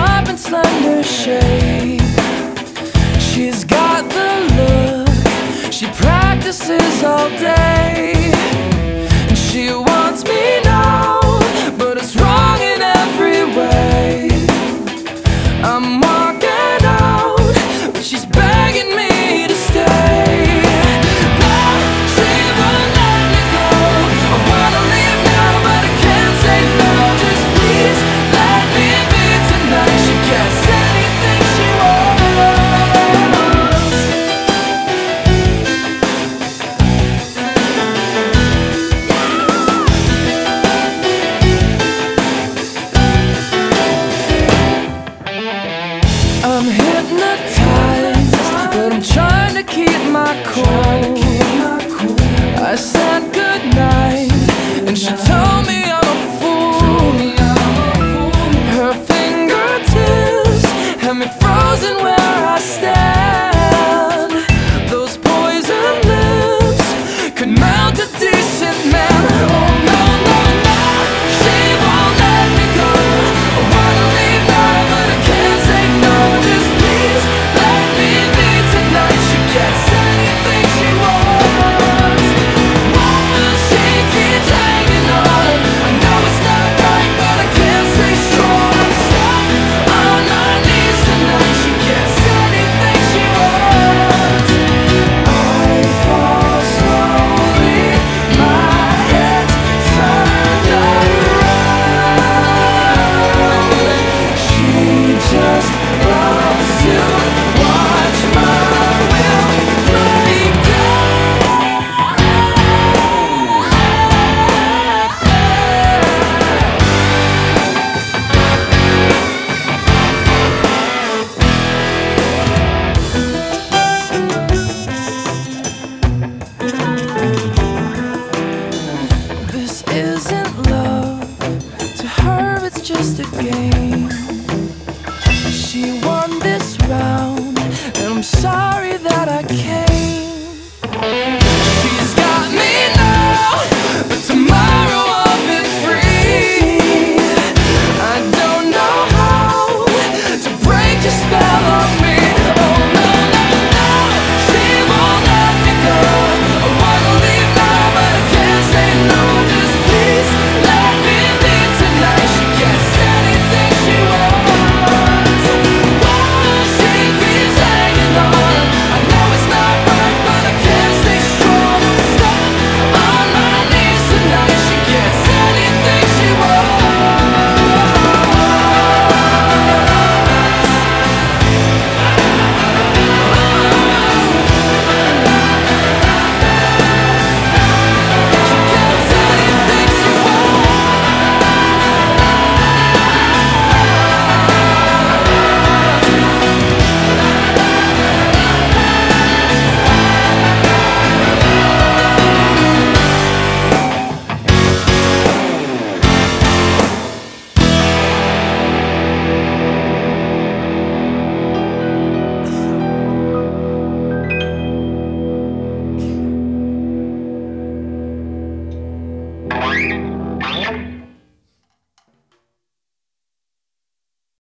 up in slender shape. She's got the look, she practices all day, and she wants me now, but it's wrong in every way. I'm walking out, but she's begging me to stay. No, she won't let me go. I wanna leave now, but I can't say no. Just please let me be tonight. She gets anything she wants. I'm hypnotized, but I'm trying to keep my cool. I said goodnight, and she told me I'm a fool. Her fingertips have me frozen.